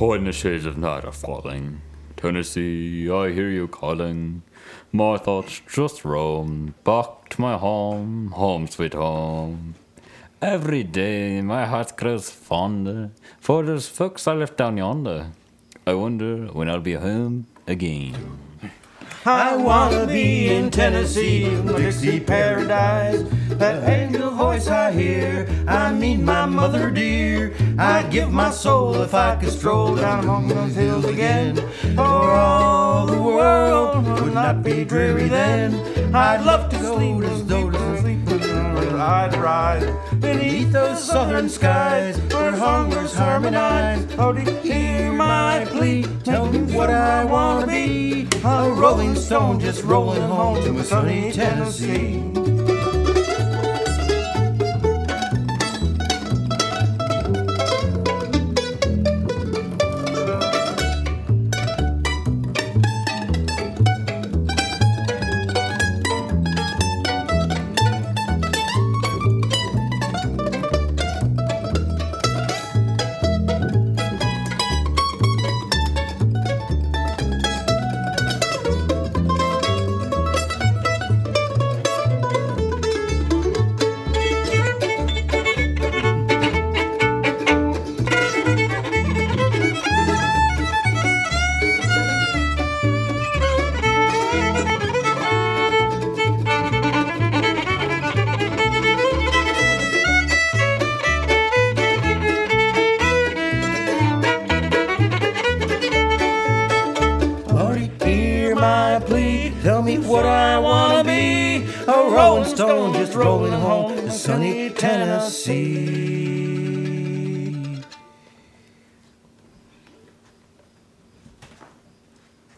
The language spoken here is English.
When the shades of night are falling, Tennessee, I hear you calling. My thoughts just roam back to my home, home sweet home. Every day my heart grows fonder, for those folks I left down yonder. I wonder when I'll be home again. I wanna be in Tennessee, Dixie paradise. That angel voice I hear, I mean my mother dear. I'd give my soul if I could stroll down among those hills again. For all the world would not be dreary then. I'd love to go to sleep I'd rise beneath those southern skies where hungers harmonize. Oh, to hear my plea, tell me what I wanna be. A rolling stone just rolling home to a sunny Tennessee. Tell me what I wanna be. A rolling stone just rolling home to sunny Tennessee.